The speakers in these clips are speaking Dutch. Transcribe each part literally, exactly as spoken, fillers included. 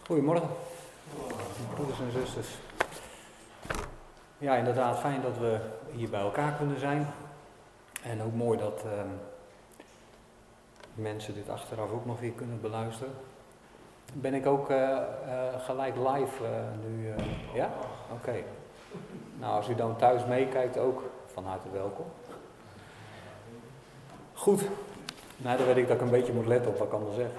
Goedemorgen, broeders en zusters. Ja, inderdaad, fijn dat we hier bij elkaar kunnen zijn. En ook mooi dat uh, mensen dit achteraf ook nog weer kunnen beluisteren. Ben ik ook uh, uh, gelijk live uh, nu? Uh, ja? Oké. Okay. Nou, als u dan thuis meekijkt ook, van harte welkom. Goed. Nou, dan weet ik dat ik een beetje moet letten op wat ik allemaal zeg.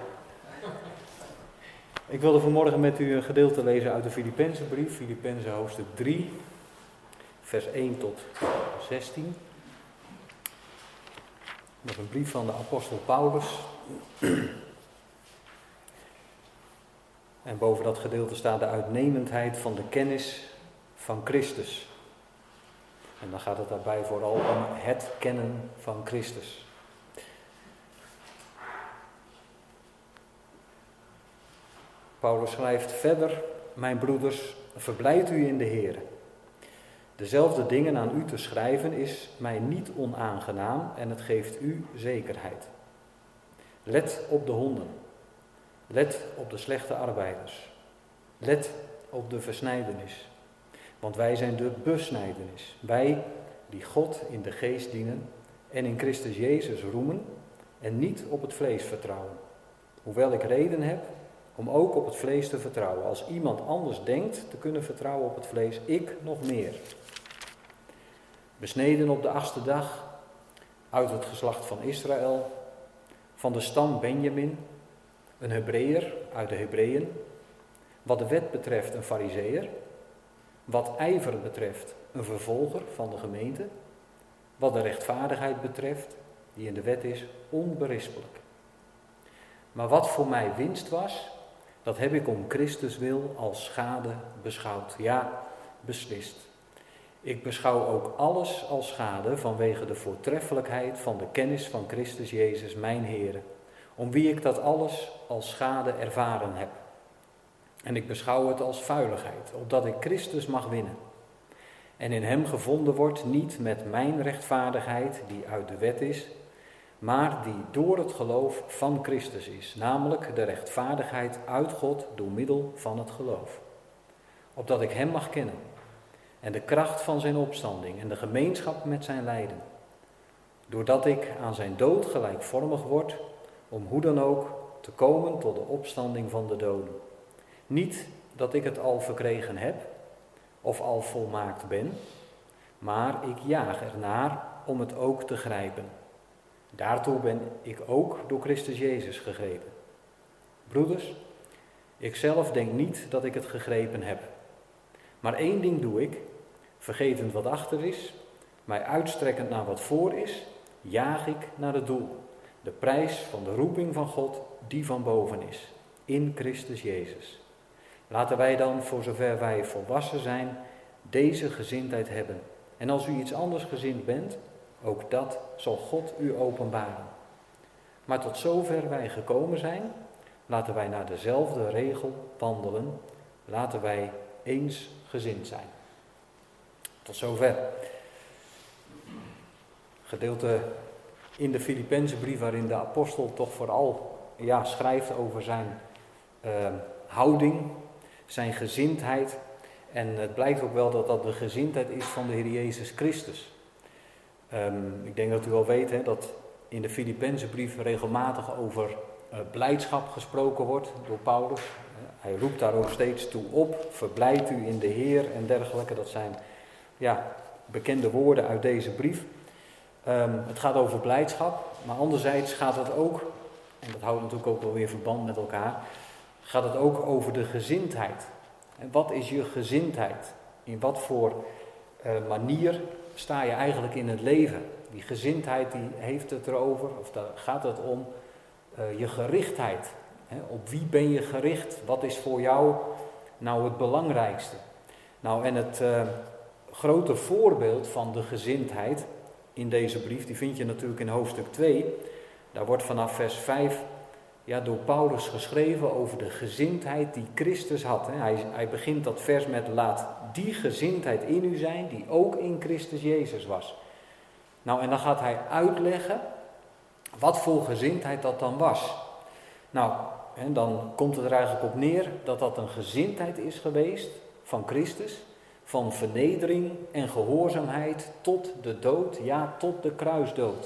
Ik wilde vanmorgen met u een gedeelte lezen uit de Filippenzenbrief, Filippenzen hoofdstuk drie, vers één tot zestien. Dat is een brief van de apostel Paulus. En boven dat gedeelte staat de uitnemendheid van de kennis van Christus. En dan gaat het daarbij vooral om het kennen van Christus. Paulus schrijft verder: mijn broeders, verblijd u in de Heer. Dezelfde dingen aan u te schrijven is mij niet onaangenaam en het geeft u zekerheid. Let op de honden. Let op de slechte arbeiders. Let op de versnijdenis. Want wij zijn de besnijdenis. Wij die God in de geest dienen en in Christus Jezus roemen en niet op het vlees vertrouwen. Hoewel ik reden heb om ook op het vlees te vertrouwen. Als iemand anders denkt te kunnen vertrouwen op het vlees, ik nog meer. Besneden op de achtste dag, uit het geslacht van Israël, van de stam Benjamin, een Hebreeër uit de Hebreeën, wat de wet betreft een Farizeeër, wat ijver betreft een vervolger van de gemeente, wat de rechtvaardigheid betreft, die in de wet is, onberispelijk. Maar wat voor mij winst was, dat heb ik om Christus wil als schade beschouwd. Ja, beslist. Ik beschouw ook alles als schade vanwege de voortreffelijkheid van de kennis van Christus Jezus, mijn Heere, om wie ik dat alles als schade ervaren heb. En ik beschouw het als vuiligheid, opdat ik Christus mag winnen. En in hem gevonden wordt, niet met mijn rechtvaardigheid, die uit de wet is, maar die door het geloof van Christus is, namelijk de rechtvaardigheid uit God door middel van het geloof. Opdat ik hem mag kennen en de kracht van zijn opstanding en de gemeenschap met zijn lijden. Doordat ik aan zijn dood gelijkvormig word, om hoe dan ook te komen tot de opstanding van de doden. Niet dat ik het al verkregen heb of al volmaakt ben, maar ik jaag ernaar om het ook te grijpen. Daartoe ben ik ook door Christus Jezus gegrepen. Broeders, ik zelf denk niet dat ik het gegrepen heb. Maar één ding doe ik, vergetend wat achter is, mij uitstrekkend naar wat voor is, jaag ik naar het doel. De prijs van de roeping van God, die van boven is, in Christus Jezus. Laten wij dan, voor zover wij volwassen zijn, deze gezindheid hebben. En als u iets anders gezind bent, ook dat zal God u openbaren. Maar tot zover wij gekomen zijn, laten wij naar dezelfde regel wandelen. Laten wij eensgezind zijn. Tot zover. Gedeelte in de Filippenzenbrief waarin de apostel toch vooral ja, schrijft over zijn uh, houding, zijn gezindheid. En het blijkt ook wel dat dat de gezindheid is van de Heer Jezus Christus. Um, ik denk dat u wel weet hè, dat in de Filippenzenbrief regelmatig over uh, blijdschap gesproken wordt door Paulus. Uh, hij roept daar ook steeds toe op, verblijd u in de Heer en dergelijke. Dat zijn ja, bekende woorden uit deze brief. Um, het gaat over blijdschap, maar anderzijds gaat het ook, en dat houdt natuurlijk ook wel weer verband met elkaar, gaat het ook over de gezindheid. En wat is je gezindheid? In wat voor uh, manier sta je eigenlijk in het leven? Die gezindheid die heeft het erover, of daar gaat het om, uh, je gerichtheid. Hè? Op wie ben je gericht? Wat is voor jou nou het belangrijkste? Nou, en het uh, grote voorbeeld van de gezindheid in deze brief, die vind je natuurlijk in hoofdstuk twee. Daar wordt vanaf vers vijf ja, door Paulus geschreven over de gezindheid die Christus had. Hè? Hij, hij begint dat vers met: laat die gezindheid in u zijn die ook in Christus Jezus was. Nou, en dan gaat hij uitleggen wat voor gezindheid dat dan was. Nou, en dan komt het er eigenlijk op neer dat dat een gezindheid is geweest van Christus, van vernedering en gehoorzaamheid tot de dood, ja, tot de kruisdood.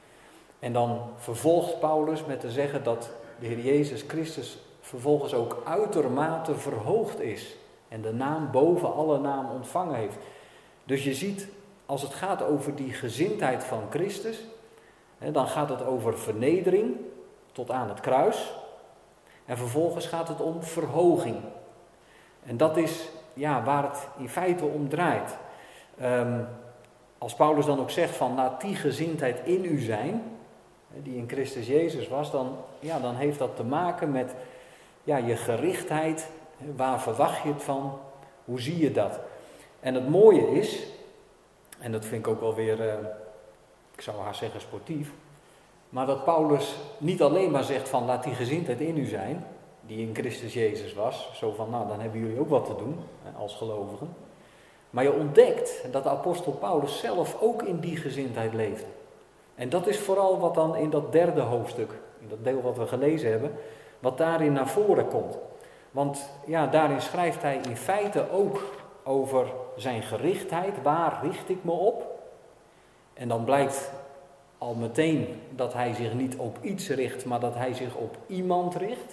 En dan vervolgt Paulus met te zeggen dat de Heer Jezus Christus vervolgens ook uitermate verhoogd is en de naam boven alle naam ontvangen heeft. Dus je ziet, als het gaat over die gezindheid van Christus, hè, dan gaat het over vernedering tot aan het kruis. En vervolgens gaat het om verhoging. En dat is ja, waar het in feite om draait. Um, als Paulus dan ook zegt van laat die gezindheid in u zijn, die in Christus Jezus was, dan, ja, dan heeft dat te maken met ja, je gerichtheid. Waar verwacht je het van? Hoe zie je dat? En het mooie is, en dat vind ik ook wel weer, uh, ik zou haast zeggen sportief, maar dat Paulus niet alleen maar zegt van laat die gezindheid in u zijn, die in Christus Jezus was, zo van nou dan hebben jullie ook wat te doen als gelovigen. Maar je ontdekt dat de apostel Paulus zelf ook in die gezindheid leefde. En dat is vooral wat dan in dat derde hoofdstuk, in dat deel wat we gelezen hebben, wat daarin naar voren komt. Want ja, daarin schrijft hij in feite ook over zijn gerichtheid, waar richt ik me op? En dan blijkt al meteen dat hij zich niet op iets richt, maar dat hij zich op iemand richt.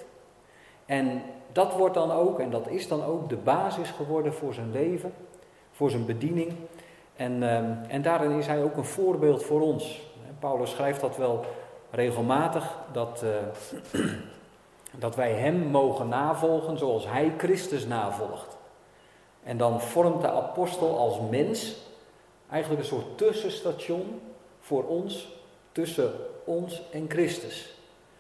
En dat wordt dan ook, en dat is dan ook de basis geworden voor zijn leven, voor zijn bediening. En, uh, en daarin is hij ook een voorbeeld voor ons. Paulus schrijft dat wel regelmatig, dat, uh, dat wij hem mogen navolgen zoals hij Christus navolgt. En dan vormt de apostel als mens eigenlijk een soort tussenstation voor ons, tussen ons en Christus.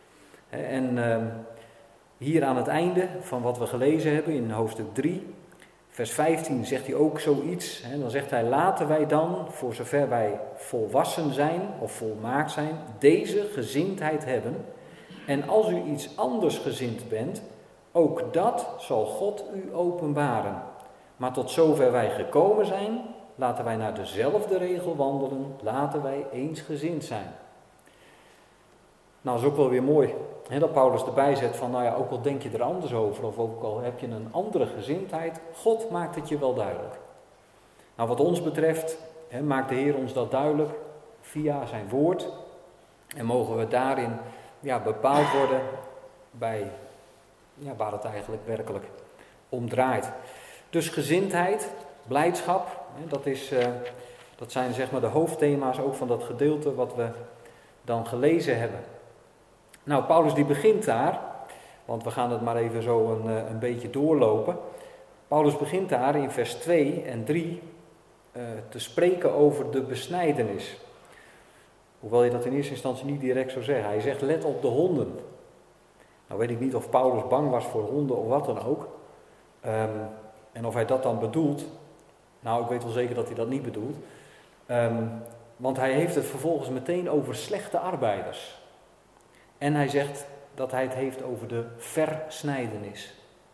En uh, hier aan het einde van wat we gelezen hebben in hoofdstuk drie, vers vijftien zegt hij ook zoiets. Hè, dan zegt hij, laten wij dan, voor zover wij volwassen zijn of volmaakt zijn, deze gezindheid hebben. En als u iets anders gezind bent, ook dat zal God u openbaren. Maar tot zover wij gekomen zijn, laten wij naar dezelfde regel wandelen, laten wij eensgezind zijn. Nou, dat is ook wel weer mooi, hè, dat Paulus erbij zet van, nou ja, ook al denk je er anders over, of ook al heb je een andere gezindheid, God maakt het je wel duidelijk. Nou, wat ons betreft, hè, maakt de Heer ons dat duidelijk via zijn woord. En mogen we daarin ja, bepaald worden bij ja, waar het eigenlijk werkelijk om draait. Dus gezindheid, blijdschap, hè, dat, is, uh, dat zijn zeg maar de hoofdthema's ook van dat gedeelte wat we dan gelezen hebben. Nou, Paulus die begint daar, want we gaan het maar even zo een, een beetje doorlopen. Paulus begint daar in vers twee en drie uh, te spreken over de besnijdenis. Hoewel je dat in eerste instantie niet direct zou zeggen. Hij zegt, let op de honden. Nou weet ik niet of Paulus bang was voor honden of wat dan ook. Um, en of hij dat dan bedoelt. Nou, ik weet wel zeker dat hij dat niet bedoelt. Um, want hij heeft het vervolgens meteen over slechte arbeiders. En hij zegt dat hij het heeft over de versnijdenis.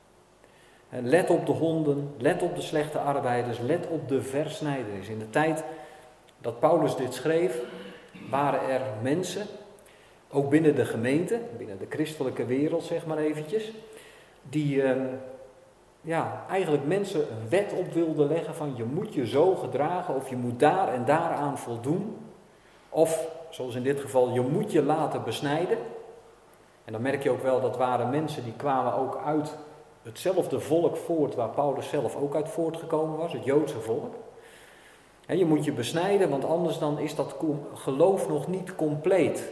Let op de honden, let op de slechte arbeiders, let op de versnijdenis. In de tijd dat Paulus dit schreef, waren er mensen, ook binnen de gemeente, binnen de christelijke wereld zeg maar eventjes, die eh, ja, eigenlijk mensen een wet op wilden leggen van je moet je zo gedragen of je moet daar en daaraan voldoen. Of, zoals in dit geval, je moet je laten besnijden. En dan merk je ook wel, dat waren mensen die kwamen ook uit hetzelfde volk voort waar Paulus zelf ook uit voortgekomen was, het Joodse volk. En je moet je besnijden, want anders dan is dat geloof nog niet compleet.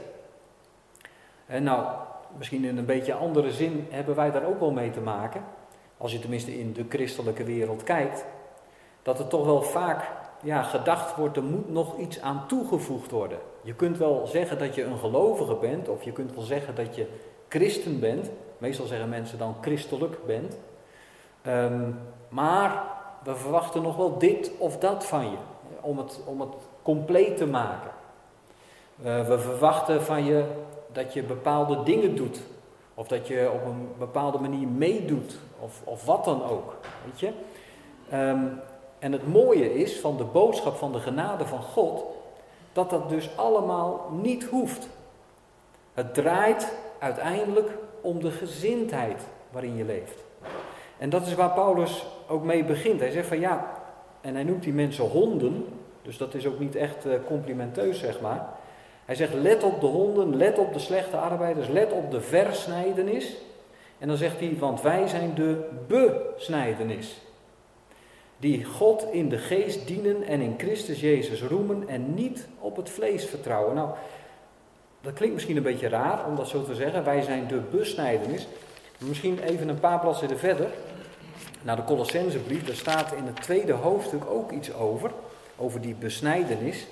En nou, misschien in een beetje andere zin hebben wij daar ook wel mee te maken, als je tenminste in de christelijke wereld kijkt, dat er toch wel vaak ja, gedacht wordt, er moet nog iets aan toegevoegd worden. Je kunt wel zeggen dat je een gelovige bent, of je kunt wel zeggen dat je christen bent. Meestal zeggen mensen dan christelijk bent. Um, maar we verwachten nog wel dit of dat van je, om het, om het compleet te maken. Uh, we verwachten van je dat je bepaalde dingen doet, of dat je op een bepaalde manier meedoet, of, of wat dan ook, weet je. Um, en het mooie is van de boodschap van de genade van God, dat dat dus allemaal niet hoeft. Het draait uiteindelijk om de gezindheid waarin je leeft. En dat is waar Paulus ook mee begint. Hij zegt van ja, en hij noemt die mensen honden, dus dat is ook niet echt complimenteus, zeg maar. Hij zegt, let op de honden, let op de slechte arbeiders, let op de versnijdenis. En dan zegt hij, want wij zijn de besnijdenis. Die God in de geest dienen en in Christus Jezus roemen en niet op het vlees vertrouwen. Nou, dat klinkt misschien een beetje raar om dat zo te zeggen. Wij zijn de besnijdenis. Misschien even een paar bladzijden verder. Naar de Colossensebrief, daar staat in het tweede hoofdstuk ook iets over. Over die besnijdenis.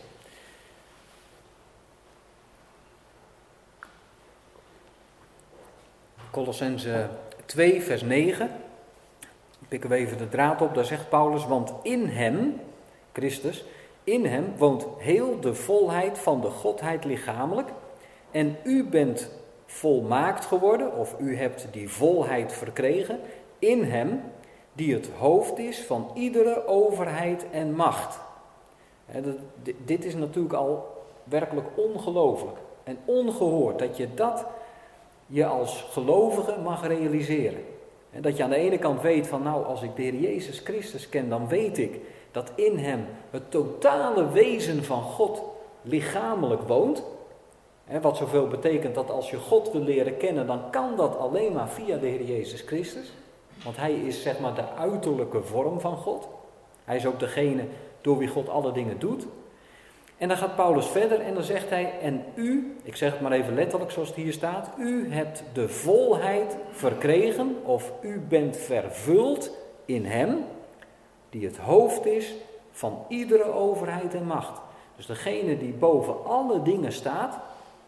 Colossense twee, vers negen. Pikken we even de draad op, daar zegt Paulus, want in hem, Christus, in hem woont heel de volheid van de Godheid lichamelijk. En u bent volmaakt geworden, of u hebt die volheid verkregen, in hem, die het hoofd is van iedere overheid en macht. He, dat, dit is natuurlijk al werkelijk ongelooflijk en ongehoord, dat je dat je als gelovige mag realiseren. En dat je aan de ene kant weet van nou, als ik de Heer Jezus Christus ken, dan weet ik dat in hem het totale wezen van God lichamelijk woont. He, wat zoveel betekent dat als je God wil leren kennen, dan kan dat alleen maar via de Heer Jezus Christus. Want hij is zeg maar de uiterlijke vorm van God. Hij is ook degene door wie God alle dingen doet. En dan gaat Paulus verder en dan zegt hij, en u, ik zeg het maar even letterlijk zoals het hier staat, u hebt de volheid verkregen of u bent vervuld in hem, die het hoofd is van iedere overheid en macht. Dus degene die boven alle dingen staat,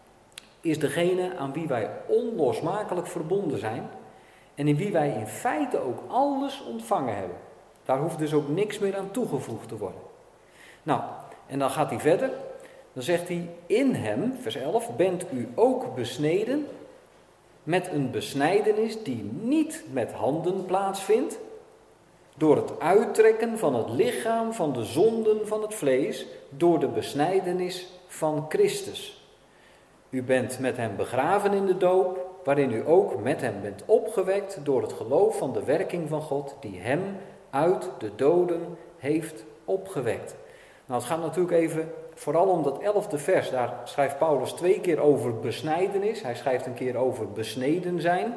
is degene aan wie wij onlosmakelijk verbonden zijn en in wie wij in feite ook alles ontvangen hebben. Daar hoeft dus ook niks meer aan toegevoegd te worden. Nou, en dan gaat hij verder, dan zegt hij, in hem, vers elf, bent u ook besneden met een besnijdenis die niet met handen plaatsvindt, door het uittrekken van het lichaam van de zonden van het vlees, door de besnijdenis van Christus. U bent met hem begraven in de doop, waarin u ook met hem bent opgewekt door het geloof van de werking van God, die hem uit de doden heeft opgewekt. Nou, het gaat natuurlijk even vooral om dat elfde vers. Daar schrijft Paulus twee keer over besnijdenis. Hij schrijft een keer over besneden zijn.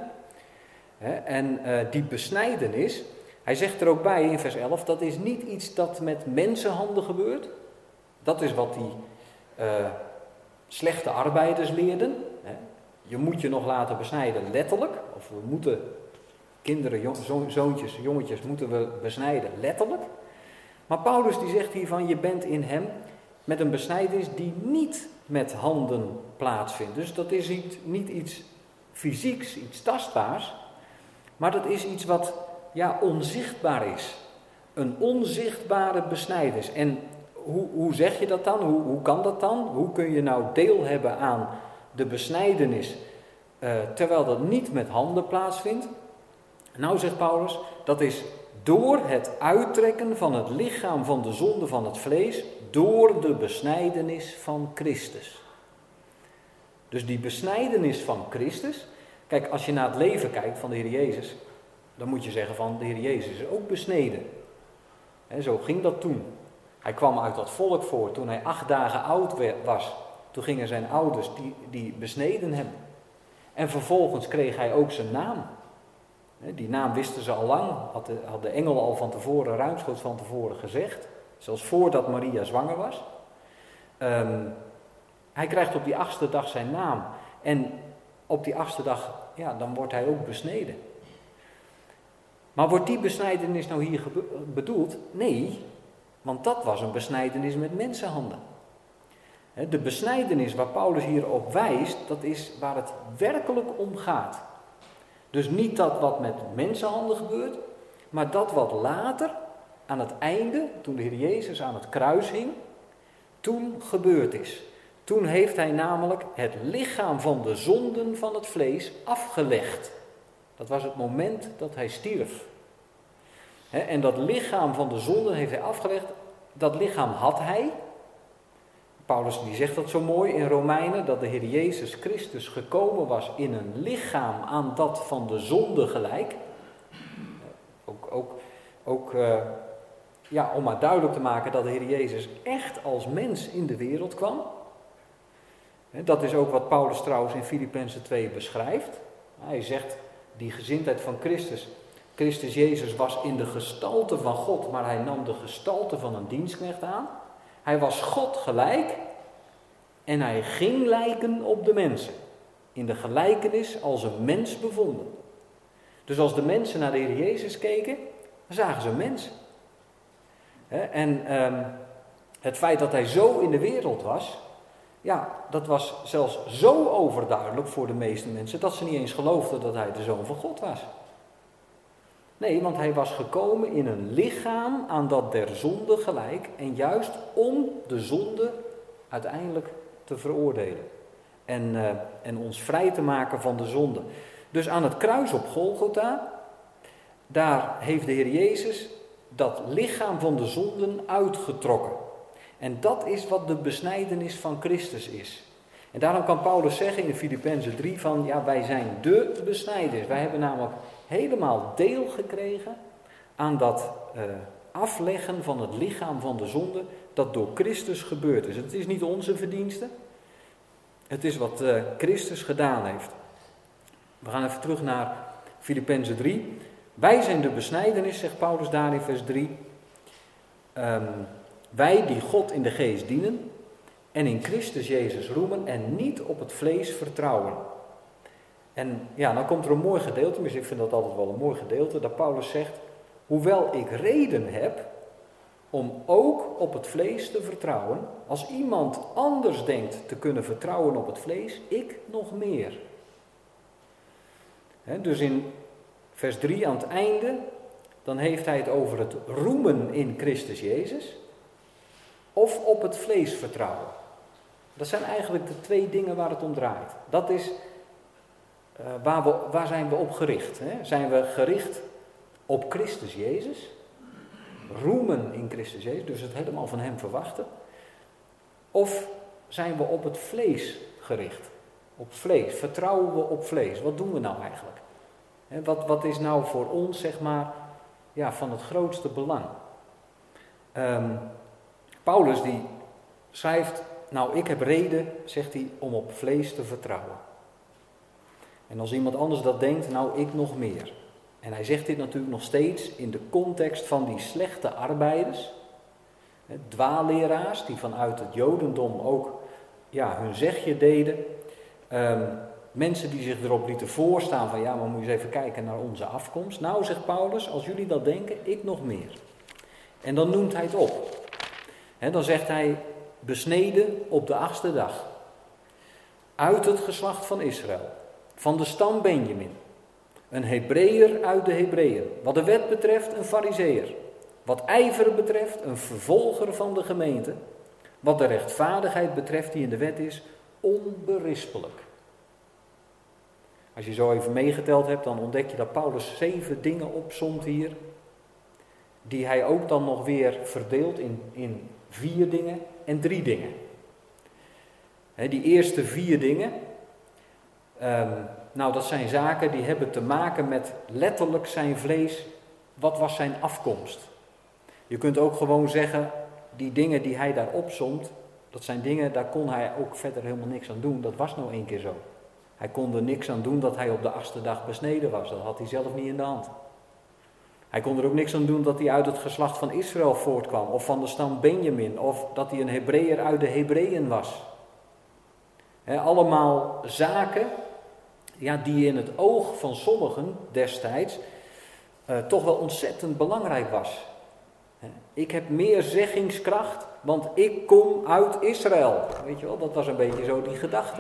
En uh, die besnijdenis, hij zegt er ook bij in vers elf, dat is niet iets dat met mensenhanden gebeurt. Dat is wat die uh, slechte arbeiders leerden. Je moet je nog laten besnijden, letterlijk. Of we moeten kinderen, jo- zo- zoontjes, jongetjes, moeten we besnijden, letterlijk. Maar Paulus die zegt hiervan, je bent in hem met een besnijdenis die niet met handen plaatsvindt. Dus dat is niet, niet iets fysieks, iets tastbaars, maar dat is iets wat ja, onzichtbaar is. Een onzichtbare besnijdenis. En hoe, hoe zeg je dat dan? Hoe, hoe kan dat dan? Hoe kun je nou deel hebben aan de besnijdenis uh, terwijl dat niet met handen plaatsvindt? Nou, zegt Paulus, dat is door het uittrekken van het lichaam van de zonde van het vlees, door de besnijdenis van Christus. Dus die besnijdenis van Christus, kijk, als je naar het leven kijkt van de Heer Jezus, dan moet je zeggen van de Heer Jezus is ook besneden. He, zo ging dat toen. Hij kwam uit dat volk voort toen hij acht dagen oud was. Toen gingen zijn ouders die, die besneden hem. En vervolgens kreeg hij ook zijn naam. Die naam wisten ze al lang, had de, had de engel al van tevoren, ruimschoots van tevoren gezegd. Zelfs voordat Maria zwanger was. Um, hij krijgt op die achtste dag zijn naam. En op die achtste dag, ja, dan wordt hij ook besneden. Maar wordt die besnijdenis nou hier bedoeld? Nee, want dat was een besnijdenis met mensenhanden. De besnijdenis waar Paulus hier op wijst, dat is waar het werkelijk om gaat. Dus niet dat wat met mensenhanden gebeurt, maar dat wat later, aan het einde, toen de Heer Jezus aan het kruis hing, toen gebeurd is. Toen heeft hij namelijk het lichaam van de zonden van het vlees afgelegd. Dat was het moment dat hij stierf. En dat lichaam van de zonden heeft hij afgelegd, dat lichaam had hij. Paulus die zegt dat zo mooi in Romeinen, dat de Heer Jezus Christus gekomen was in een lichaam aan dat van de zonde gelijk. Ook, ook, ook uh, ja, om maar duidelijk te maken dat de Heer Jezus echt als mens in de wereld kwam. Dat is ook wat Paulus trouwens in Filippenzen twee beschrijft. Hij zegt, die gezindheid van Christus, Christus Jezus was in de gestalte van God, maar hij nam de gestalte van een dienstknecht aan. Hij was God gelijk en hij ging lijken op de mensen. In de gelijkenis als een mens bevonden. Dus als de mensen naar de Heer Jezus keken, dan zagen ze een mens. En um, het feit dat hij zo in de wereld was, ja, dat was zelfs zo overduidelijk voor de meeste mensen, dat ze niet eens geloofden dat hij de Zoon van God was. Nee, want hij was gekomen in een lichaam aan dat der zonde gelijk, en juist om de zonde uiteindelijk te veroordelen. En, uh, en ons vrij te maken van de zonde. Dus aan het kruis op Golgotha, daar heeft de Heer Jezus dat lichaam van de zonden uitgetrokken. En dat is wat de besnijdenis van Christus is. En daarom kan Paulus zeggen in Filippenzen drie van, ja, wij zijn de besnijdenis. Wij hebben namelijk helemaal deel gekregen aan dat uh, afleggen van het lichaam van de zonde dat door Christus gebeurd is. Het is niet onze verdienste, het is wat uh, Christus gedaan heeft. We gaan even terug naar Filippenzen drie. Wij zijn de besnijdenis, zegt Paulus daar in vers drie. Um, wij die God in de geest dienen en in Christus Jezus roemen en niet op het vlees vertrouwen. En ja, dan komt er een mooi gedeelte, dus ik vind dat altijd wel een mooi gedeelte, dat Paulus zegt, hoewel ik reden heb om ook op het vlees te vertrouwen, als iemand anders denkt te kunnen vertrouwen op het vlees, ik nog meer. He, dus in vers drie aan het einde, dan heeft hij het over het roemen in Christus Jezus of op het vlees vertrouwen. Dat zijn eigenlijk de twee dingen waar het om draait. Dat is uh, waar, we, waar zijn we op gericht. Hè? Zijn we gericht op Christus Jezus? Roemen in Christus Jezus, dus het helemaal van hem verwachten. Of zijn we op het vlees gericht? Op vlees, vertrouwen we op vlees? Wat doen we nou eigenlijk? Hè, wat, wat is nou voor ons, zeg maar, ja, van het grootste belang? Um, Paulus die schrijft, nou ik heb reden, zegt hij, om op vlees te vertrouwen. En als iemand anders dat denkt, nou ik nog meer. En hij zegt dit natuurlijk nog steeds in de context van die slechte arbeiders. Hè, dwaalleraars die vanuit het Jodendom ook ja, hun zegje deden. Um, mensen die zich erop lieten voorstaan van ja, maar moet je eens even kijken naar onze afkomst. Nou, zegt Paulus, als jullie dat denken, ik nog meer. En dan noemt hij het op. He, dan zegt hij, besneden op de achtste dag. Uit het geslacht van Israël. Van de stam Benjamin. Een Hebreeër uit de Hebreeën. Wat de wet betreft een Farizeeër. Wat ijver betreft een vervolger van de gemeente. Wat de rechtvaardigheid betreft die in de wet is, onberispelijk. Als je zo even meegeteld hebt, dan ontdek je dat Paulus zeven dingen opsomt hier. Die hij ook dan nog weer verdeelt in, in vier dingen en drie dingen. He, die eerste vier dingen, um, nou dat zijn zaken die hebben te maken met letterlijk zijn vlees. Wat was zijn afkomst? Je kunt ook gewoon zeggen, die dingen die hij daar opsomt, dat zijn dingen, daar kon hij ook verder helemaal niks aan doen. Dat was nou één keer zo. Hij kon er niks aan doen dat hij op de achtste dag besneden was. Dat had hij zelf niet in de hand. Hij kon er ook niks aan doen dat hij uit het geslacht van Israël voortkwam. Of van de stam Benjamin. Of dat hij een Hebreeër uit de Hebreeën was. He, allemaal zaken ja, die in het oog van sommigen destijds uh, toch wel ontzettend belangrijk was. He, ik heb meer zeggingskracht, want ik kom uit Israël. Weet je wel, dat was een beetje zo die gedachte.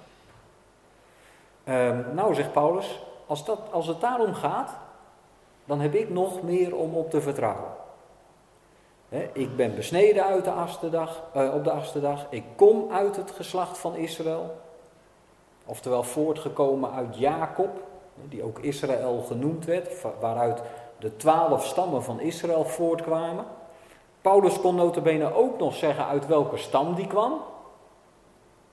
Uh, nou, zegt Paulus, als, dat, als het daarom gaat, dan heb ik nog meer om op te vertrouwen. He, ik ben besneden uit de achtste dag, uh, op de achtste dag. Ik kom uit het geslacht van Israël. Oftewel voortgekomen uit Jacob, die ook Israël genoemd werd, waaruit de twaalf stammen van Israël voortkwamen. Paulus kon nota bene ook nog zeggen uit welke stam die kwam.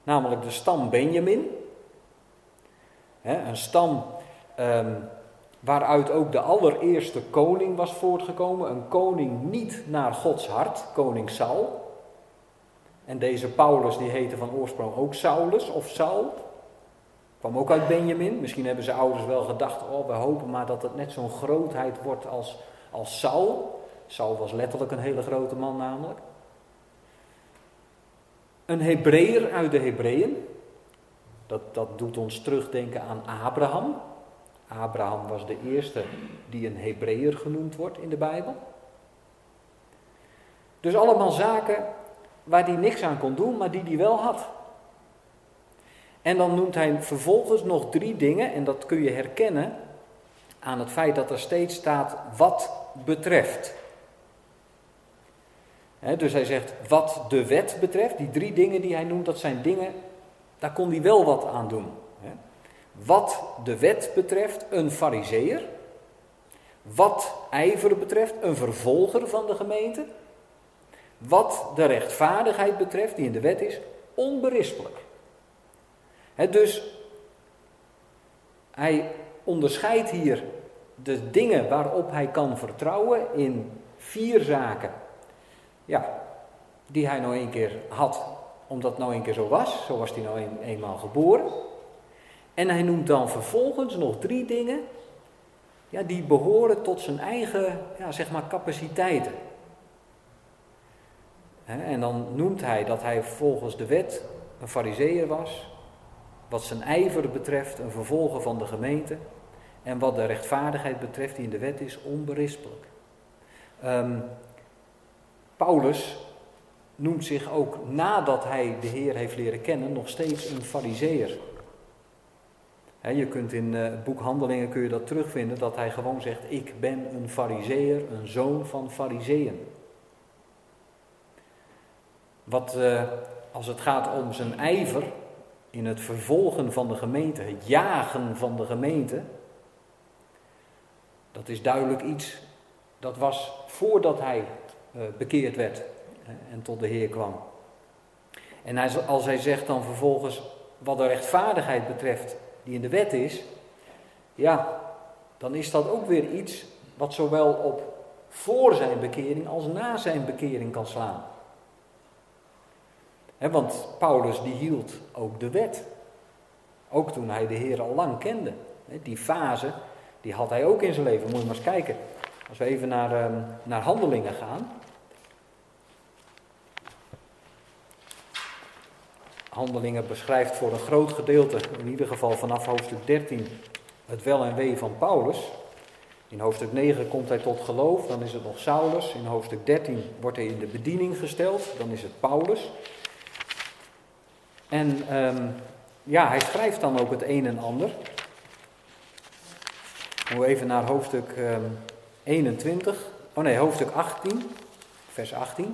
namelijk de stam Benjamin. He, een stam um, waaruit ook de allereerste koning was voortgekomen. Een koning niet naar Gods hart, koning Saul. En deze Paulus die heette van oorsprong ook Saulus of Saul. Kwam ook uit Benjamin. Misschien hebben zijn ouders wel gedacht, oh we hopen maar dat het net zo'n grootheid wordt als, als Saul. Saul was letterlijk een hele grote man namelijk. Een Hebreeër uit de Hebreeën. Dat, dat doet ons terugdenken aan Abraham. Abraham was de eerste die een Hebreeër genoemd wordt in de Bijbel. Dus allemaal zaken waar hij niks aan kon doen, maar die hij wel had. En dan noemt hij vervolgens nog drie dingen, en dat kun je herkennen aan het feit dat er steeds staat wat betreft. He, dus hij zegt wat de wet betreft, die drie dingen die hij noemt, dat zijn dingen, daar kon hij wel wat aan doen. He. Wat de wet betreft, een farizeeër. Wat ijver betreft, een vervolger van de gemeente. Wat de rechtvaardigheid betreft, die in de wet is, onberispelijk. He, dus hij onderscheidt hier de dingen waarop hij kan vertrouwen in vier zaken. Ja, die hij nou een keer had, omdat het nou een keer zo was. Zo was hij nou een, eenmaal geboren. En hij noemt dan vervolgens nog drie dingen, ja, die behoren tot zijn eigen, ja, zeg maar, capaciteiten. He, en dan noemt hij dat hij volgens de wet een farizeeër was. Wat zijn ijver betreft, een vervolger van de gemeente. En wat de rechtvaardigheid betreft, die in de wet is, onberispelijk. Um, Paulus noemt zich ook nadat hij de Heer heeft leren kennen nog steeds een farizeeër. He, je kunt in uh, het boek Handelingen kun je dat terugvinden, dat hij gewoon zegt, ik ben een farizeeër, een zoon van farizeeën. Wat uh, als het gaat om zijn ijver in het vervolgen van de gemeente, het jagen van de gemeente, dat is duidelijk iets, dat was voordat hij uh, bekeerd werd uh, en tot de Heer kwam. En hij, als hij zegt dan vervolgens, wat de rechtvaardigheid betreft, die in de wet is, ja, dan is dat ook weer iets wat zowel op voor zijn bekering als na zijn bekering kan slaan. He, want Paulus die hield ook de wet. Ook toen hij de Heer al lang kende. He, die fase, die had hij ook in zijn leven. Moet je maar eens kijken. Als we even naar, um, naar Handelingen gaan. Handelingen beschrijft voor een groot gedeelte, in ieder geval vanaf hoofdstuk dertien, het wel en wee van Paulus. In hoofdstuk negen komt hij tot geloof, dan is het nog Saulus. In hoofdstuk dertien wordt hij in de bediening gesteld, dan is het Paulus. En um, ja, hij schrijft dan ook het een en ander. Moeten we even naar hoofdstuk um, eenentwintig, oh nee, hoofdstuk achttien, vers achttien.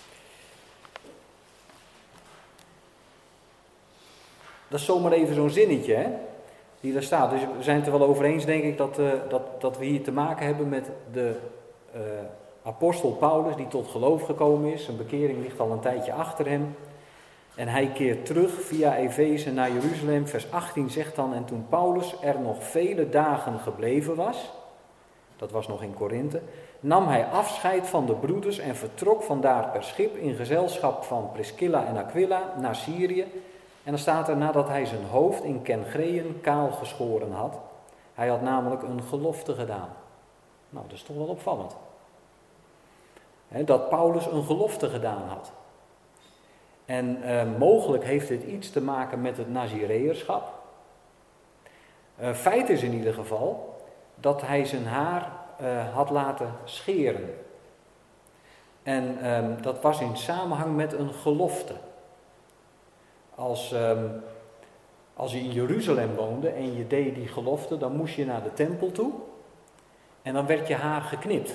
Dat is zomaar even zo'n zinnetje, hè, die daar staat. Dus we zijn het er wel over eens, denk ik, dat, uh, dat, dat we hier te maken hebben met de uh, apostel Paulus, die tot geloof gekomen is. Zijn bekering ligt al een tijdje achter hem. En hij keert terug via Efeze naar Jeruzalem. Vers achttien zegt dan, en toen Paulus er nog vele dagen gebleven was, dat was nog in Korinthe, nam hij afscheid van de broeders en vertrok vandaar per schip in gezelschap van Priscilla en Aquila naar Syrië. En dan staat er, nadat hij zijn hoofd in Kengreeën kaal geschoren had. Hij had namelijk een gelofte gedaan. Nou, dat is toch wel opvallend. He, dat Paulus een gelofte gedaan had. En eh, mogelijk heeft dit iets te maken met het Nazireërschap. Uh, feit is in ieder geval dat hij zijn haar uh, had laten scheren. En uh, dat was in samenhang met een gelofte. Als, um, als je in Jeruzalem woonde en je deed die gelofte, dan moest je naar de tempel toe. En dan werd je haar geknipt.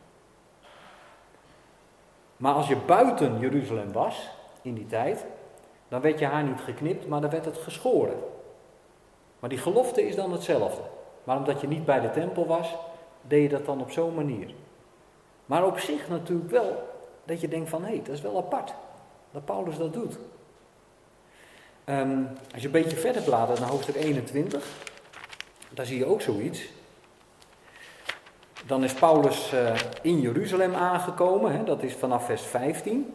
Maar als je buiten Jeruzalem was, in die tijd, dan werd je haar niet geknipt, maar dan werd het geschoren. Maar die gelofte is dan hetzelfde. Maar omdat je niet bij de tempel was, deed je dat dan op zo'n manier. Maar op zich natuurlijk wel, dat je denkt van, hé, hey, dat is wel apart, dat Paulus dat doet. Um, als je een beetje verder bladert naar hoofdstuk eenentwintig, daar zie je ook zoiets. Dan is Paulus uh, in Jeruzalem aangekomen, hè, dat is vanaf vers vijftien.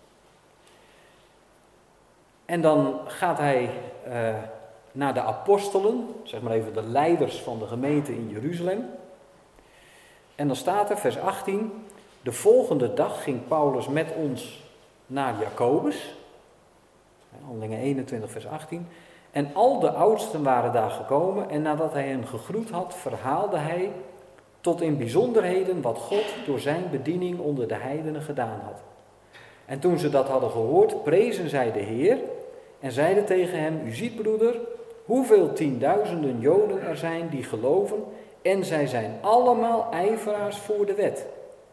En dan gaat hij uh, naar de apostelen, zeg maar even de leiders van de gemeente in Jeruzalem. En dan staat er, vers achttien, de volgende dag ging Paulus met ons naar Jacobus. Handelingen eenentwintig, vers achttien. En al de oudsten waren daar gekomen en nadat hij hen gegroet had, verhaalde hij tot in bijzonderheden wat God door zijn bediening onder de heidenen gedaan had. En toen ze dat hadden gehoord, prezen zij de Heer en zeiden tegen hem, u ziet broeder, hoeveel tienduizenden Joden er zijn die geloven en zij zijn allemaal ijveraars voor de wet.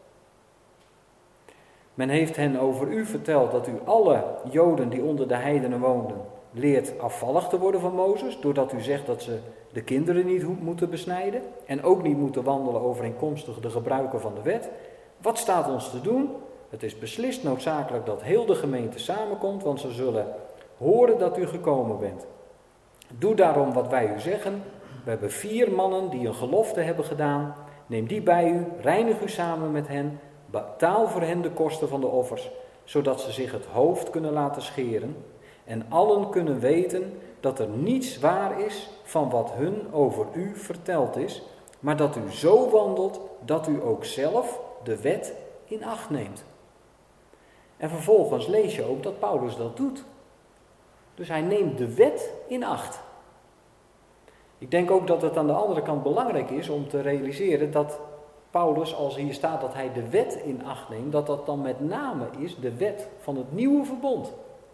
Men heeft hen over u verteld dat u alle Joden die onder de heidenen woonden, leert afvallig te worden van Mozes, doordat u zegt dat ze de kinderen niet moeten besnijden en ook niet moeten wandelen overeenkomstig de gebruiken van de wet. Wat staat ons te doen? Het is beslist noodzakelijk dat heel de gemeente samenkomt, want ze zullen horen dat u gekomen bent. Doe daarom wat wij u zeggen. We hebben vier mannen die een gelofte hebben gedaan. Neem die bij u, reinig u samen met hen, betaal voor hen de kosten van de offers, zodat ze zich het hoofd kunnen laten scheren en allen kunnen weten dat er niets waar is van wat hun over u verteld is, maar dat u zo wandelt dat u ook zelf de wet in acht neemt. En vervolgens lees je ook dat Paulus dat doet. Dus hij neemt de wet in acht. Ik denk ook dat het aan de andere kant belangrijk is om te realiseren dat Paulus, als hier staat dat hij de wet in acht neemt, dat dat dan met name is de wet van het nieuwe verbond.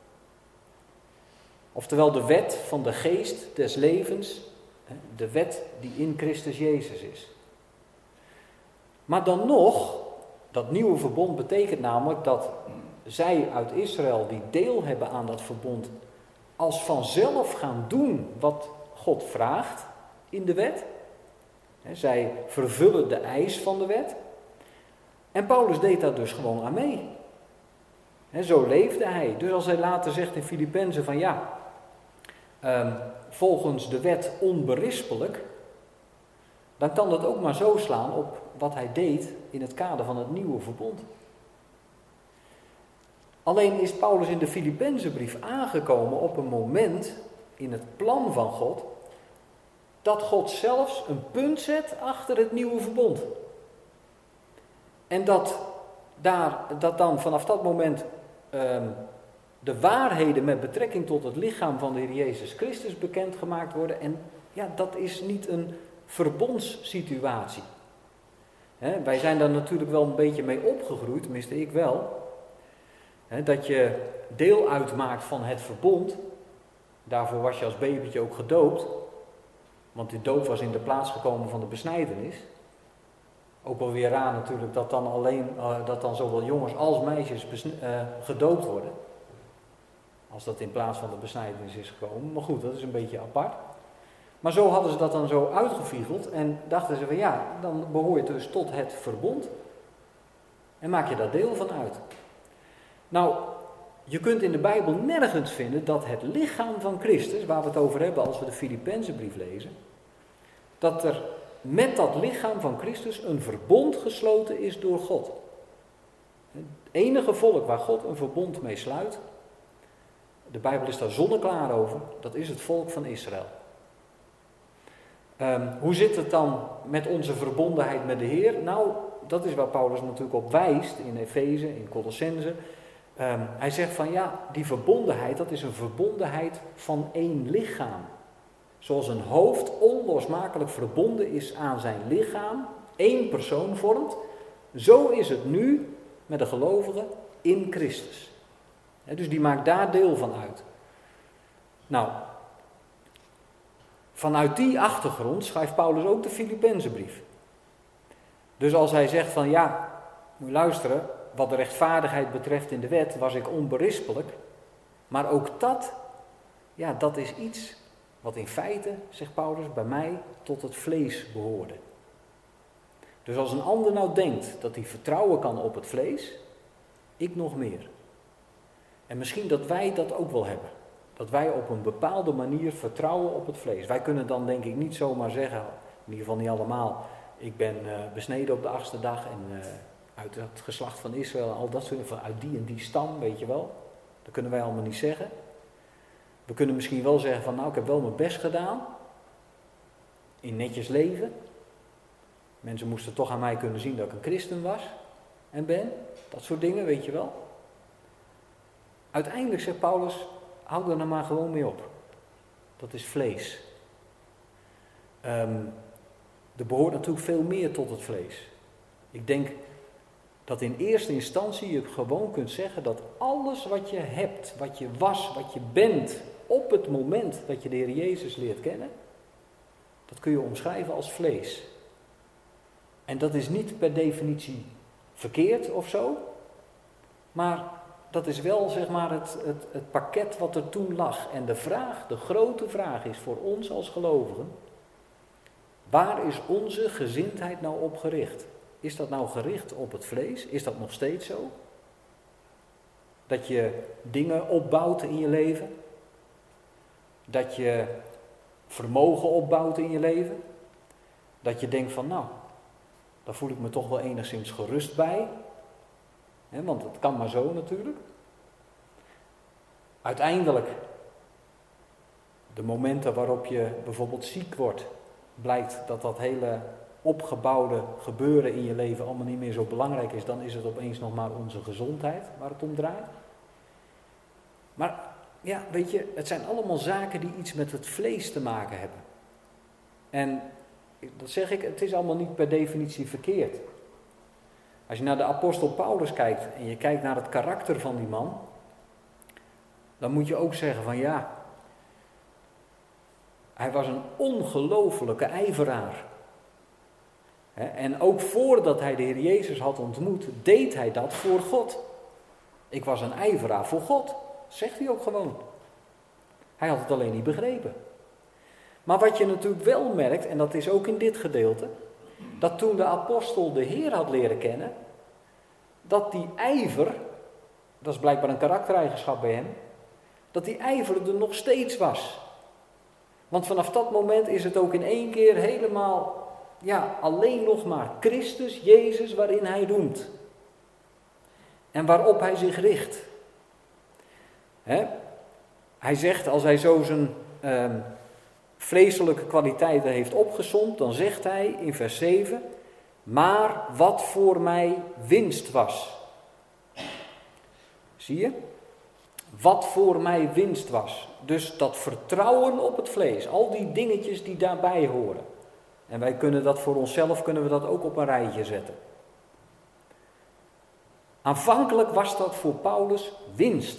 Oftewel de wet van de geest des levens, de wet die in Christus Jezus is. Maar dan nog, dat nieuwe verbond betekent namelijk dat zij uit Israël die deel hebben aan dat verbond, als vanzelf gaan doen wat God vraagt in de wet. Zij vervullen de eis van de wet. En Paulus deed daar dus gewoon aan mee. Zo leefde hij. Dus als hij later zegt in Filippenzen van ja, um, volgens de wet onberispelijk, dan kan dat ook maar zo slaan op wat hij deed in het kader van het nieuwe verbond. Alleen is Paulus in de Filippenzenbrief aangekomen op een moment in het plan van God, dat God zelfs een punt zet achter het nieuwe verbond. En dat, daar, dat dan vanaf dat moment um, de waarheden met betrekking tot het lichaam van de Heer Jezus Christus bekendgemaakt worden. En ja, dat is niet een verbondssituatie. He, wij zijn daar natuurlijk wel een beetje mee opgegroeid, tenminste ik wel. He, dat je deel uitmaakt van het verbond. Daarvoor was je als babytje ook gedoopt. Want die doop was in de plaats gekomen van de besnijdenis. Ook wel weer raar natuurlijk dat dan alleen, uh, dat dan zowel jongens als meisjes besn- uh, gedoopt worden. Als dat in plaats van de besnijdenis is gekomen. Maar goed, dat is een beetje apart. Maar zo hadden ze dat dan zo uitgeviegeld en dachten ze van ja, dan behoor je dus tot het verbond. En maak je daar deel van uit. Nou, je kunt in de Bijbel nergens vinden dat het lichaam van Christus, waar we het over hebben als we de Filippenzenbrief lezen, dat er met dat lichaam van Christus een verbond gesloten is door God. Het enige volk waar God een verbond mee sluit, de Bijbel is daar zonneklaar over, dat is het volk van Israël. Um, hoe zit het dan met onze verbondenheid met de Heer? Nou, dat is waar Paulus natuurlijk op wijst in Efeze, in Colossense. Um, hij zegt van ja, die verbondenheid, dat is een verbondenheid van één lichaam. Zoals een hoofd onlosmakelijk verbonden is aan zijn lichaam, één persoon vormt, zo is het nu met de gelovigen in Christus. He, dus die maakt daar deel van uit. Nou, vanuit die achtergrond schrijft Paulus ook de Filippenzenbrief. Dus als hij zegt van ja, moet je luisteren, wat de rechtvaardigheid betreft in de wet was ik onberispelijk. Maar ook dat, ja, dat is iets wat in feite, zegt Paulus, bij mij tot het vlees behoorde. Dus als een ander nou denkt dat hij vertrouwen kan op het vlees, ik nog meer. En misschien dat wij dat ook wel hebben. dat wij op een bepaalde manier vertrouwen op het vlees. Wij kunnen dan denk ik niet zomaar zeggen, in ieder geval niet allemaal, ik ben uh, besneden op de achtste dag en uh, uit het geslacht van Israël en al dat soort dingen, uit die en die stam, weet je wel. Dat kunnen wij allemaal niet zeggen. We kunnen misschien wel zeggen van nou, ik heb wel mijn best gedaan. In netjes leven. Mensen moesten toch aan mij kunnen zien dat ik een christen was en ben. Dat soort dingen, weet je wel. Uiteindelijk zegt Paulus, hou er nou maar gewoon mee op. Dat is vlees. Um, er behoort natuurlijk veel meer tot het vlees. Ik denk dat in eerste instantie je gewoon kunt zeggen dat alles wat je hebt, wat je was, wat je bent, op het moment dat je de Heer Jezus leert kennen, dat kun je omschrijven als vlees. En dat is niet per definitie verkeerd of zo, maar dat is wel zeg maar het, het, het pakket wat er toen lag. En de vraag, de grote vraag is voor ons als gelovigen, waar is onze gezindheid nou op gericht? Is dat nou gericht op het vlees? Is dat nog steeds zo? Dat je dingen opbouwt in je leven? Dat je vermogen opbouwt in je leven? Dat je denkt van nou, daar voel ik me toch wel enigszins gerust bij. He, want het kan maar zo natuurlijk. Uiteindelijk, de momenten waarop je bijvoorbeeld ziek wordt, blijkt dat dat hele opgebouwde gebeuren in je leven allemaal niet meer zo belangrijk is, dan is het opeens nog maar onze gezondheid waar het om draait. Maar ja, weet je, het zijn allemaal zaken die iets met het vlees te maken hebben. En dat zeg ik, het is allemaal niet per definitie verkeerd. Als je naar de apostel Paulus kijkt en je kijkt naar het karakter van die man, dan moet je ook zeggen van ja, hij was een ongelofelijke ijveraar. En ook voordat hij de Heer Jezus had ontmoet, deed hij dat voor God. Ik was een ijveraar voor God, zegt hij ook gewoon. Hij had het alleen niet begrepen. Maar wat je natuurlijk wel merkt, en dat is ook in dit gedeelte, dat toen de apostel de Heer had leren kennen, dat die ijver, dat is blijkbaar een karaktereigenschap bij hem, dat die ijver er nog steeds was. Want vanaf dat moment is het ook in één keer helemaal, ja, alleen nog maar Christus, Jezus, waarin hij doet. En waarop hij zich richt. He? Hij zegt, als hij zo zijn uh, vleeselijke kwaliteiten heeft opgesomd, dan zegt hij in vers zeven, maar wat voor mij winst was. Zie je? Wat voor mij winst was. Dus dat vertrouwen op het vlees, al die dingetjes die daarbij horen. En wij kunnen dat voor onszelf, kunnen we dat ook op een rijtje zetten. Aanvankelijk was dat voor Paulus winst.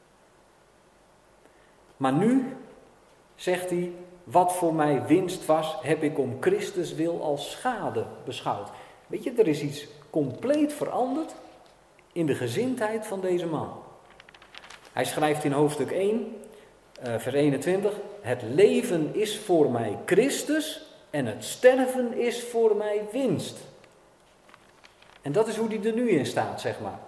Maar nu zegt hij, wat voor mij winst was, heb ik om Christus wil als schade beschouwd. Weet je, er is iets compleet veranderd in de gezindheid van deze man. Hij schrijft in hoofdstuk één, vers eenentwintig, het leven is voor mij Christus en het sterven is voor mij winst. En dat is hoe hij er nu in staat, zeg maar.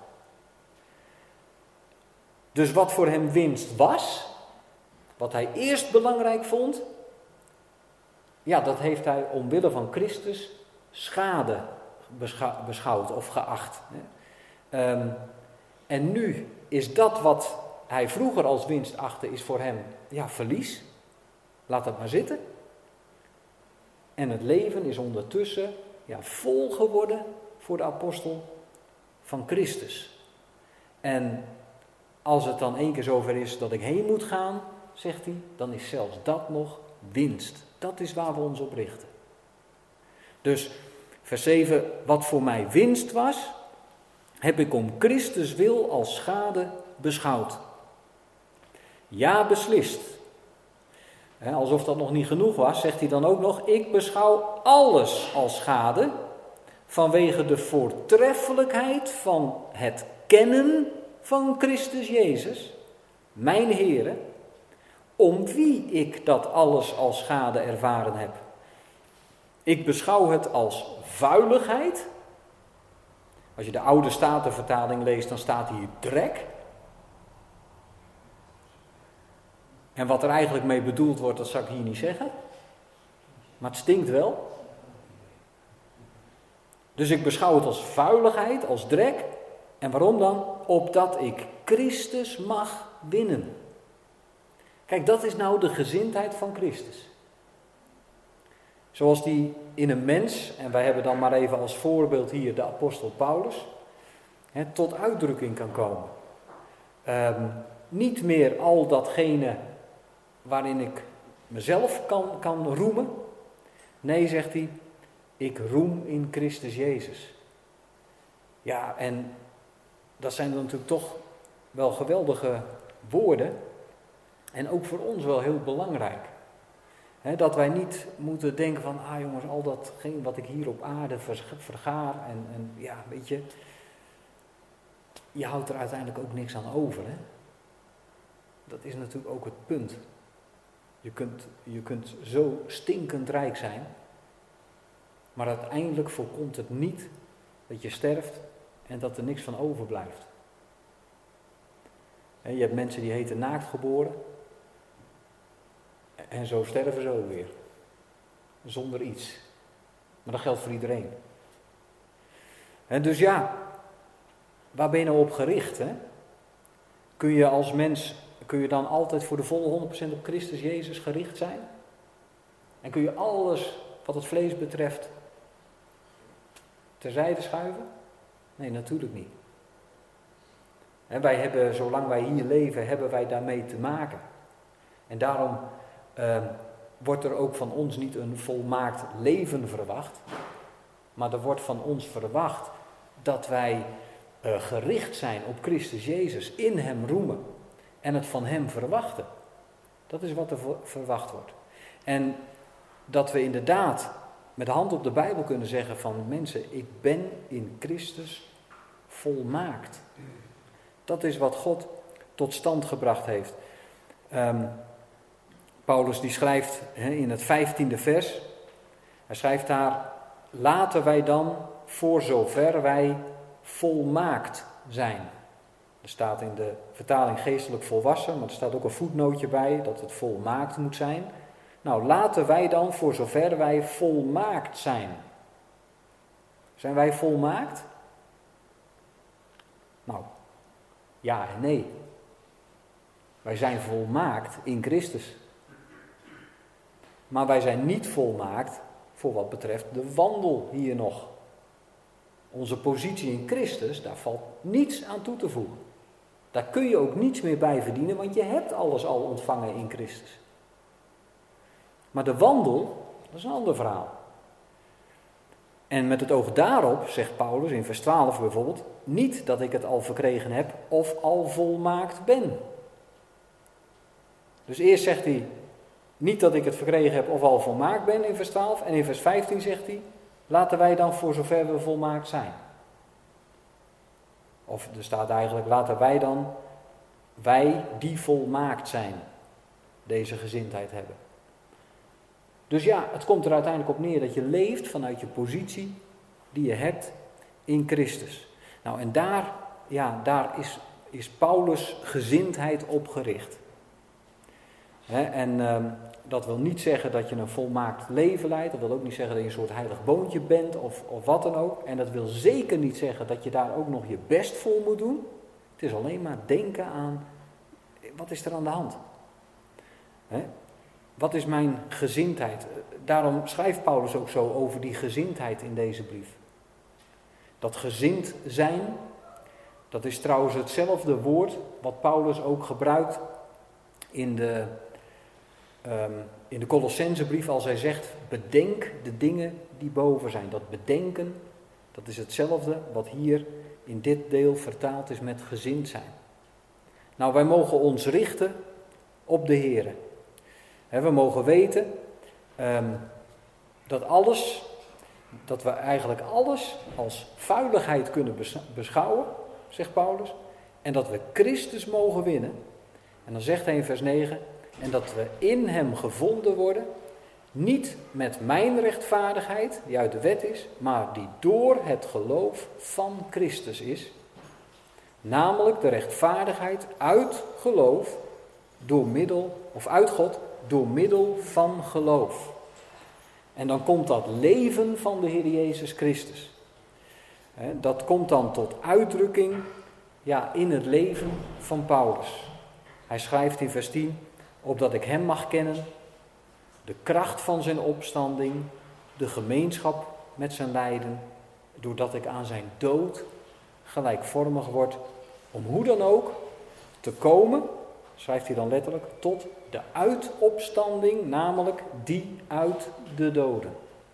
Dus wat voor hem winst was, wat hij eerst belangrijk vond, ja, dat heeft hij omwille van Christus schade beschou- beschouwd of geacht. Um, en nu is dat wat hij vroeger als winst achtte, is voor hem, ja, verlies. Laat dat maar zitten. En het leven is ondertussen, ja, vol geworden voor de apostel van Christus. En als het dan één keer zover is dat ik heen moet gaan, zegt hij, dan is zelfs dat nog winst. Dat is waar we ons op richten. Dus vers zeven, wat voor mij winst was, heb ik om Christus wil als schade beschouwd. Ja, beslist. He, alsof dat nog niet genoeg was, zegt hij dan ook nog, ik beschouw alles als schade, vanwege de voortreffelijkheid van het kennen van Christus Jezus, mijn Heere, om wie ik dat alles als schade ervaren heb. Ik beschouw het als vuiligheid. Als je de oude Statenvertaling leest, dan staat hier drek. En wat er eigenlijk mee bedoeld wordt, dat zal ik hier niet zeggen. Maar het stinkt wel. Dus ik beschouw het als vuiligheid, als drek. En waarom dan? Opdat ik Christus mag winnen. Kijk, dat is nou de gezindheid van Christus. Zoals die in een mens, en wij hebben dan maar even als voorbeeld hier de apostel Paulus, hè, tot uitdrukking kan komen. Um, niet meer al datgene waarin ik mezelf kan, kan roemen. Nee, zegt hij, ik roem in Christus Jezus. Ja, en dat zijn dan natuurlijk toch wel geweldige woorden. En ook voor ons wel heel belangrijk. He, dat wij niet moeten denken van, ah jongens, al datgene wat ik hier op aarde vergaar. En, en ja, weet je, je houdt er uiteindelijk ook niks aan over. Hè? Dat is natuurlijk ook het punt. Je kunt, je kunt zo stinkend rijk zijn. Maar uiteindelijk voorkomt het niet dat je sterft en dat er niks van overblijft. He, je hebt mensen die heten naakt geboren. En zo sterven ze ook weer. Zonder iets. Maar dat geldt voor iedereen. En dus ja, waar ben je nou op gericht? Hè? Kun je als mens, kun je dan altijd voor de volle honderd procent op Christus Jezus gericht zijn? En kun je alles wat het vlees betreft terzijde schuiven? Nee, natuurlijk niet. En wij hebben, zolang wij hier leven, hebben wij daarmee te maken. En daarom uh, wordt er ook van ons niet een volmaakt leven verwacht. Maar er wordt van ons verwacht dat wij uh, gericht zijn op Christus Jezus, in Hem roemen en het van Hem verwachten. Dat is wat er verwacht wordt. En dat we inderdaad met de hand op de Bijbel kunnen zeggen van mensen, ik ben in Christus volmaakt. Dat is wat God tot stand gebracht heeft. Um, Paulus die schrijft he, in het vijftiende vers, hij schrijft daar, laten wij dan voor zover wij volmaakt zijn. Er staat in de vertaling geestelijk volwassen, maar er staat ook een voetnootje bij dat het volmaakt moet zijn. Nou, laten wij dan voor zover wij volmaakt zijn. Zijn wij volmaakt? Nou, ja en nee. Wij zijn volmaakt in Christus. Maar wij zijn niet volmaakt voor wat betreft de wandel hier nog. Onze positie in Christus, daar valt niets aan toe te voegen. Daar kun je ook niets meer bij verdienen, want je hebt alles al ontvangen in Christus. Maar de wandel, dat is een ander verhaal. En met het oog daarop, zegt Paulus in vers twaalf bijvoorbeeld, niet dat ik het al verkregen heb of al volmaakt ben. Dus eerst zegt hij, niet dat ik het verkregen heb of al volmaakt ben in vers twaalf. En in vers vijftien zegt hij, laten wij dan voor zover we volmaakt zijn. Of er staat eigenlijk, laten wij dan, wij die volmaakt zijn, deze gezindheid hebben. Dus ja, het komt er uiteindelijk op neer dat je leeft vanuit je positie die je hebt in Christus. Nou en daar, ja, daar is, is Paulus gezindheid op gericht. He, en um, dat wil niet zeggen dat je een volmaakt leven leidt. Dat wil ook niet zeggen dat je een soort heilig boontje bent of, of wat dan ook. En dat wil zeker niet zeggen dat je daar ook nog je best voor moet doen. Het is alleen maar denken aan, wat is er aan de hand? He? Wat is mijn gezindheid? Daarom schrijft Paulus ook zo over die gezindheid in deze brief. Dat gezind zijn, dat is trouwens hetzelfde woord wat Paulus ook gebruikt in de, um, in de Colossensebrief als hij zegt, bedenk de dingen die boven zijn. Dat bedenken, dat is hetzelfde wat hier in dit deel vertaald is met gezind zijn. Nou, wij mogen ons richten op de Here. He, we mogen weten um, dat alles, dat we eigenlijk alles als vuiligheid kunnen beschouwen, zegt Paulus, en dat we Christus mogen winnen. En dan zegt hij in vers negen, en dat we in hem gevonden worden, niet met mijn rechtvaardigheid, die uit de wet is, maar die door het geloof van Christus is, namelijk de rechtvaardigheid uit geloof door middel, of uit God, door middel van geloof. En dan komt dat leven van de Heer Jezus Christus. Dat komt dan tot uitdrukking ja, in het leven van Paulus. Hij schrijft in vers tien, opdat ik hem mag kennen, de kracht van zijn opstanding, de gemeenschap met zijn lijden, doordat ik aan zijn dood gelijkvormig word, om hoe dan ook te komen, schrijft hij dan letterlijk, tot de uitopstanding, namelijk die uit de doden.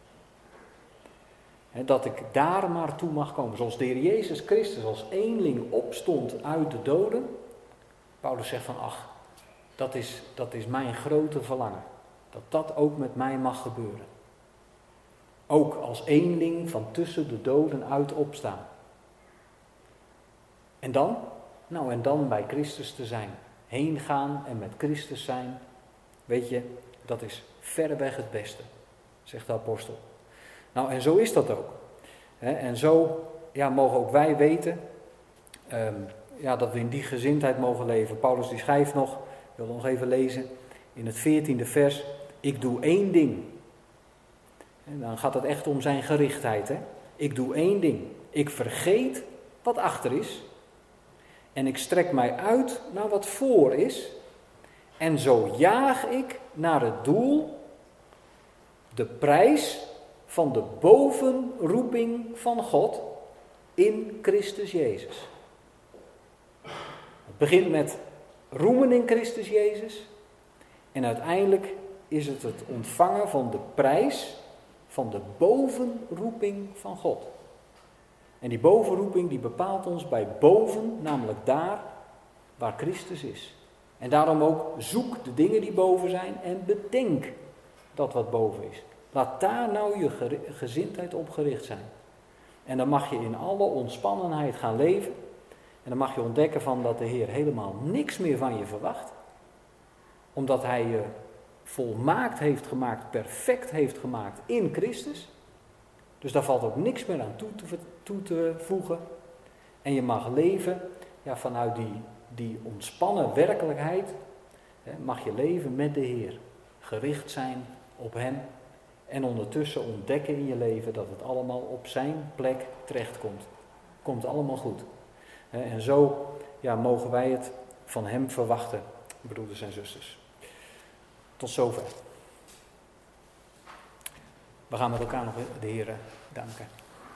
He, dat ik daar maar toe mag komen. Zoals de Heer Jezus Christus als eenling opstond uit de doden. Paulus zegt van, ach, dat is, dat is mijn grote verlangen. Dat dat ook met mij mag gebeuren. Ook als eenling van tussen de doden uit opstaan. En dan? Nou, en dan bij Christus te zijn. Heen gaan en met Christus zijn. Weet je, dat is verreweg het beste, zegt de apostel. Nou, en zo is dat ook. He, en zo ja, mogen ook wij weten um, ja, dat we in die gezindheid mogen leven. Paulus die schrijft nog, ik wil nog even lezen, in het veertiende vers. Ik doe één ding. En dan gaat het echt om zijn gerichtheid. Hè? Ik doe één ding. Ik vergeet wat achter is. En ik strek mij uit naar wat voor is. En zo jaag ik naar het doel, de prijs van de bovenroeping van God in Christus Jezus. Het begint met roemen in Christus Jezus. En uiteindelijk is het het ontvangen van de prijs van de bovenroeping van God. En die bovenroeping die bepaalt ons bij boven, namelijk daar waar Christus is. En daarom ook zoek de dingen die boven zijn en bedenk dat wat boven is. Laat daar nou je gezindheid op gericht zijn. En dan mag je in alle ontspannenheid gaan leven. En dan mag je ontdekken van dat de Heer helemaal niks meer van je verwacht. Omdat Hij je volmaakt heeft gemaakt, perfect heeft gemaakt in Christus. Dus daar valt ook niks meer aan toe te, toe te voegen. En je mag leven ja, vanuit die, die ontspannen werkelijkheid. Hè, mag je leven met de Heer. Gericht zijn op Hem. En ondertussen ontdekken in je leven dat het allemaal op zijn plek terechtkomt. Komt allemaal goed. Hè, en zo ja, mogen wij het van Hem verwachten, broeders en zusters. Tot zover. We gaan met elkaar nog de Heer danken.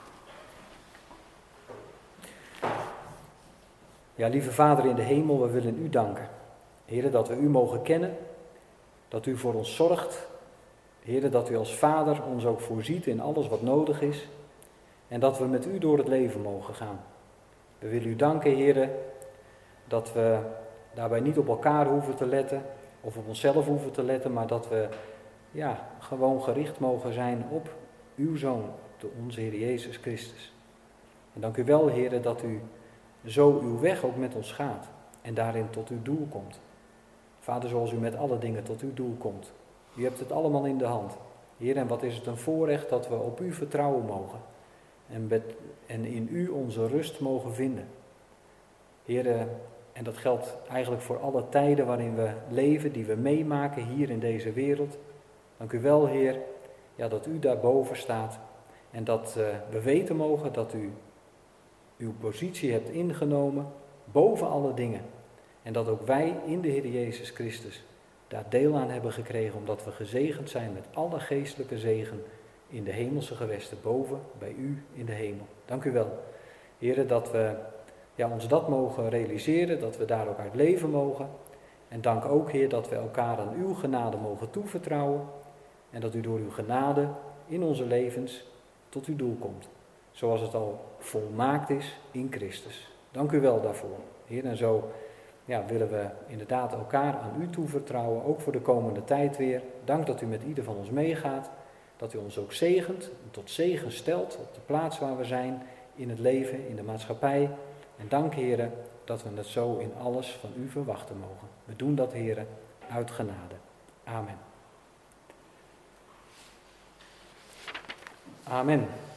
Ja, lieve Vader in de hemel, we willen U danken. Heer, dat we U mogen kennen, dat U voor ons zorgt. Heer, dat U als Vader ons ook voorziet in alles wat nodig is. En dat we met U door het leven mogen gaan. We willen U danken, Heer, dat we daarbij niet op elkaar hoeven te letten of op onszelf hoeven te letten, maar dat we ja, gewoon gericht mogen zijn op Uw Zoon, de onze Heer Jezus Christus. En dank U wel, Heer, dat U zo Uw weg ook met ons gaat en daarin tot Uw doel komt. Vader, zoals U met alle dingen tot Uw doel komt. U hebt het allemaal in de hand. Heer, en wat is het een voorrecht dat we op U vertrouwen mogen en, met, en in U onze rust mogen vinden. Heer, en dat geldt eigenlijk voor alle tijden waarin we leven, die we meemaken hier in deze wereld. Dank U wel, Heer, ja, dat U daarboven staat en dat uh, we weten mogen dat U uw positie hebt ingenomen boven alle dingen. En dat ook wij in de Heer Jezus Christus daar deel aan hebben gekregen, omdat we gezegend zijn met alle geestelijke zegen in de hemelse gewesten, boven bij U in de hemel. Dank U wel, Heer, dat we ja, ons dat mogen realiseren, dat we daar ook uit leven mogen. En dank ook, Heer, dat we elkaar aan Uw genade mogen toevertrouwen en dat U door Uw genade in onze levens tot Uw doel komt, zoals het al volmaakt is in Christus. Dank U wel daarvoor, Heer, en zo ja, willen we inderdaad elkaar aan U toevertrouwen, ook voor de komende tijd weer. Dank dat U met ieder van ons meegaat, dat U ons ook zegent, tot zegen stelt op de plaats waar we zijn, in het leven, in de maatschappij. En dank, Heer, dat we het zo in alles van U verwachten mogen. We doen dat, Heer, uit genade. Amen. Amen.